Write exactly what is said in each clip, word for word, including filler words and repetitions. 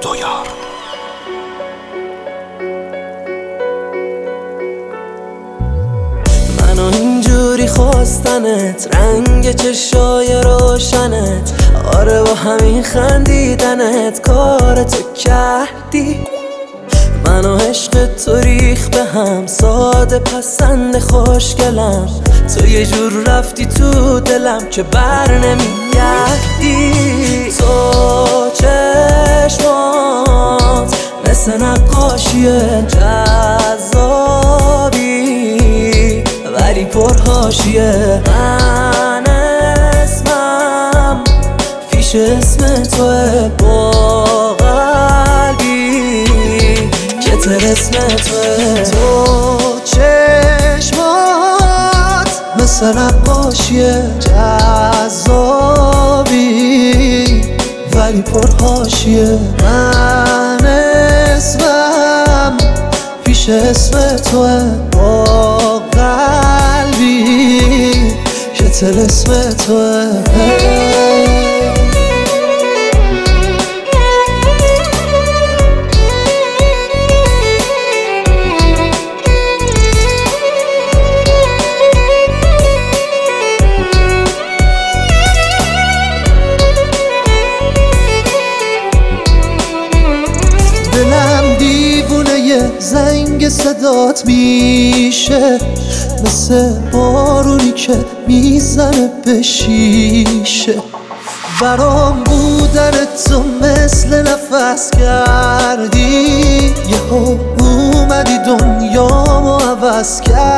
دویار. منو اینجوری خواستنت، رنگ چشای روشنت، آره با همین خندیدنت کارتو کردی. منو عشق تو ریخ به هم، ساده پسند خوشگلم، تو یه جور رفتی تو دلم که بر نمیگردی. تو چشمات مثل نقاشیه، جذابی ولی پرحاشیه. من اسمم پیش اسم توه، با قلبی که طلسم توه. تو چشمات مثل نقاشیه، جذابی ولی پرحاشیه. من اسمم پیش اسم توه، با قلبی که طلسم توه. دلم دیوونه یه زنگ صدات میشه، مثل بارونی که میزنه به شیشه. برام بودن تو مثل نفس کردی، یهو اومدی دنیامو عوض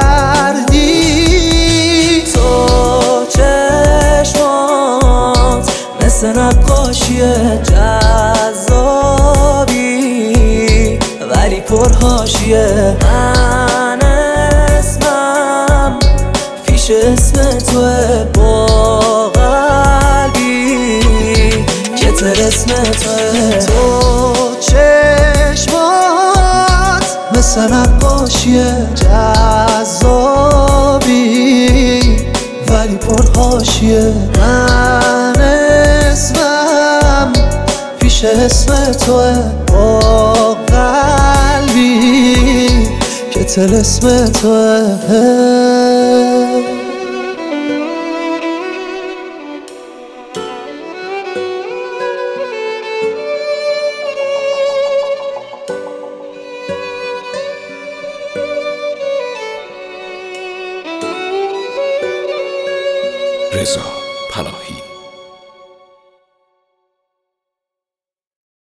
کردی. تو چشمات مثل نقاشیه، جذابی ولی پرحاشیه. من اسمم پیش اسم توه، با قلبی که طلسم توه. تو چشمات مثل نقاشیه، جذابی ولی پرحاشیه. من اسمم پیش اسم توه، با قلبی که طلسم توه. رضا پناهی.